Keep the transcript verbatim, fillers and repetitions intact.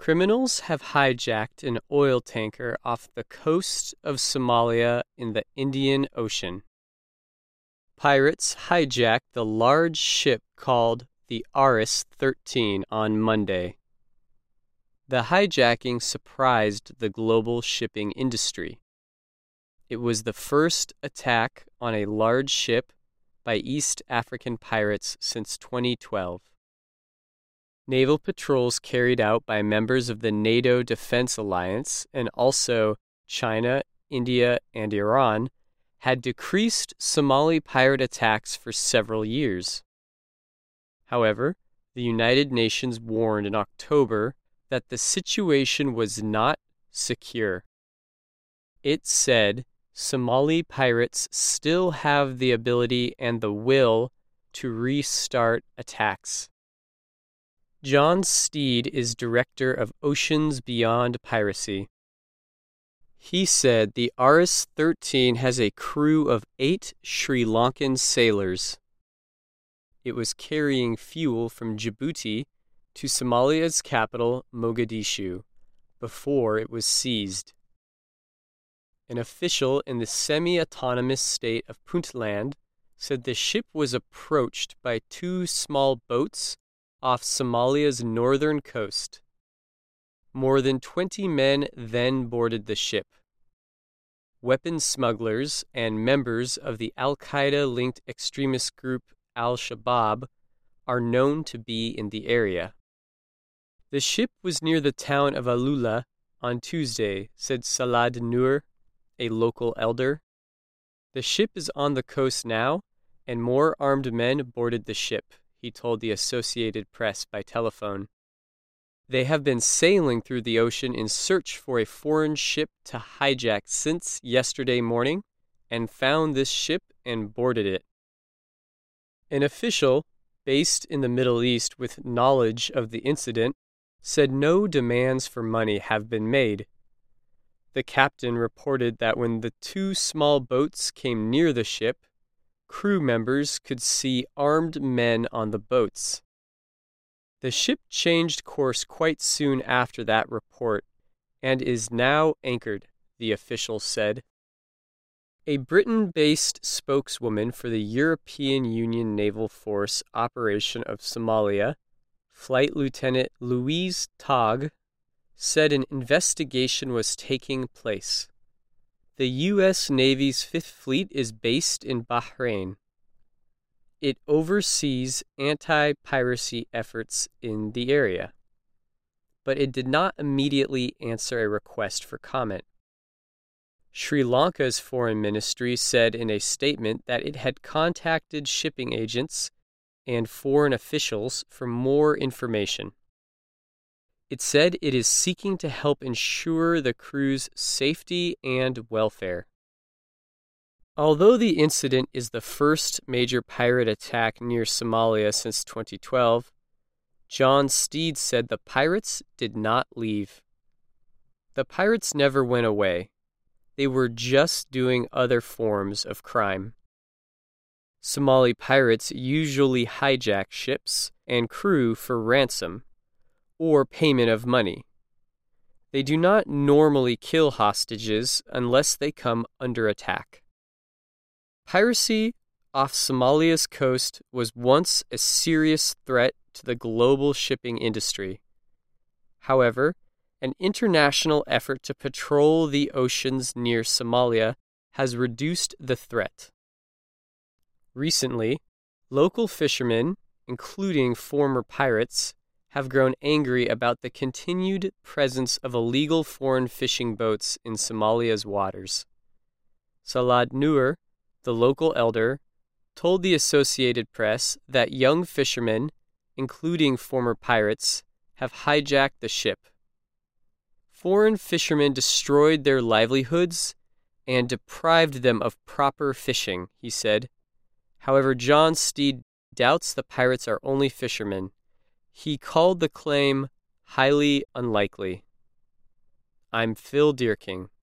Criminals have hijacked an oil tanker off the coast of Somalia in the Indian Ocean. Pirates hijacked the large ship called the Aris thirteen on Monday. The hijacking surprised the global shipping industry. It was the first attack on a large ship by East African pirates since twenty twelve. Naval patrols carried out by members of the NATO Defense Alliance and also China, India, and Iran had decreased Somali pirate attacks for several years. However, the United Nations warned in October that the situation was not secure. It said Somali pirates still have the ability and the will to restart attacks. John Steed is director of Oceans Beyond Piracy. He said the Aris thirteen has a crew of eight Sri Lankan sailors. It was carrying fuel from Djibouti to Somalia's capital, Mogadishu, before it was seized. An official in the semi-autonomous state of Puntland said the ship was approached by two small boats off Somalia's northern coast. More than twenty men then boarded the ship. Weapons smugglers and members of the Al-Qaeda-linked extremist group Al-Shabaab are known to be in the area. The ship was near the town of Alula on Tuesday, said Salad Nur, a local elder. The ship is on the coast now, and more armed men boarded the ship, he told the Associated Press by telephone. They have been sailing through the ocean in search for a foreign ship to hijack since yesterday morning and found this ship and boarded it. An official based in the Middle East with knowledge of the incident said no demands for money have been made. The captain reported that when the two small boats came near the ship, crew members could see armed men on the boats. The ship changed course quite soon after that report and is now anchored, the official said. A Britain-based spokeswoman for the European Union Naval Force operation of Somalia, Flight Lieutenant Louise Togg, said an investigation was taking place. The U S Navy's Fifth Fleet is based in Bahrain. It oversees anti-piracy efforts in the area, but it did not immediately answer a request for comment. Sri Lanka's foreign ministry said in a statement that it had contacted shipping agents and foreign officials for more information. It said it is seeking to help ensure the crew's safety and welfare. Although the incident is the first major pirate attack near Somalia since twenty twelve, John Steed said the pirates did not leave. The pirates never went away. They were just doing other forms of crime. Somali pirates usually hijack ships and crew for ransom or payment of money. They do not normally kill hostages unless they come under attack. Piracy off Somalia's coast was once a serious threat to the global shipping industry. However, an international effort to patrol the oceans near Somalia has reduced the threat. Recently, local fishermen, including former pirates, have grown angry about the continued presence of illegal foreign fishing boats in Somalia's waters. Salad Nur, the local elder, told the Associated Press that young fishermen, including former pirates, have hijacked the ship. Foreign fishermen destroyed their livelihoods and deprived them of proper fishing, he said. However, John Steed doubts the pirates are only fishermen. He called the claim highly unlikely. I'm Phil Deerking.